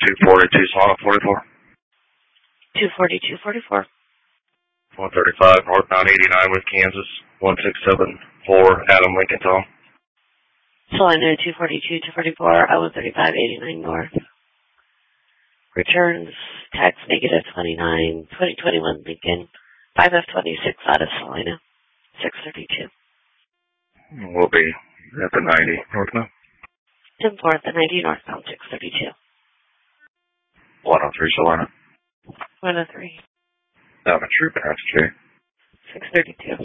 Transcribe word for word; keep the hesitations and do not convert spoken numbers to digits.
two forty-two, Solana forty-four. two forty-two forty-four. one thirty-five, northbound eighty-nine with Kansas. one six seven four, Adam Lincoln Tom. Solana two forty-two two forty-four, I one thirty-five eighty-nine north. Returns, tax negative twenty-nine, twenty twenty-one Lincoln, five F twenty-six out of Salina, six thirty-two. We'll be at the ninety northbound. ten four at the ninety northbound, six thirty-two. one oh three Salina. one oh three. Down at Troop X J. six thirty-two.